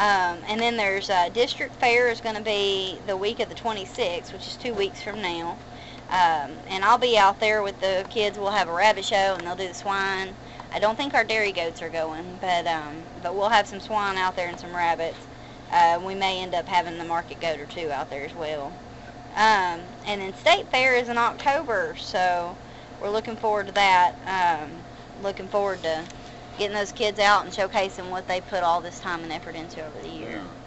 And then there's District Fair is going to be the week of the 26th, which is 2 weeks from now. And I'll be out there with the kids. We'll have a rabbit show, and they'll do the swine. I don't think our dairy goats are going, but we'll have some swine out there and some rabbits. We may end up having the market goat or two out there as well. And then State Fair is in October, so we're looking forward to that. Looking forward to getting those kids out and showcasing what they put all this time and effort into over the year. Yeah.